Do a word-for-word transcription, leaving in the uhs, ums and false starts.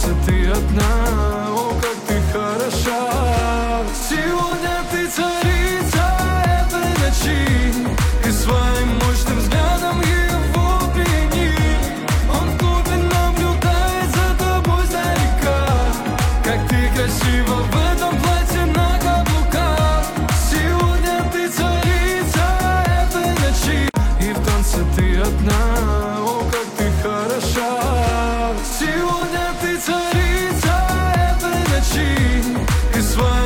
танце ты одна, о, как ты хороша. Сегодня ты царица этой ночи, и своим мощным взглядом его пьяни. Он в клубе наблюдает за тобой сдалека, как ты красива в этом платье на каблуках. Сегодня ты царица этой ночи, и в танце ты одна, о, как ты хороша. Сегодня ты царица этой ночи, и своим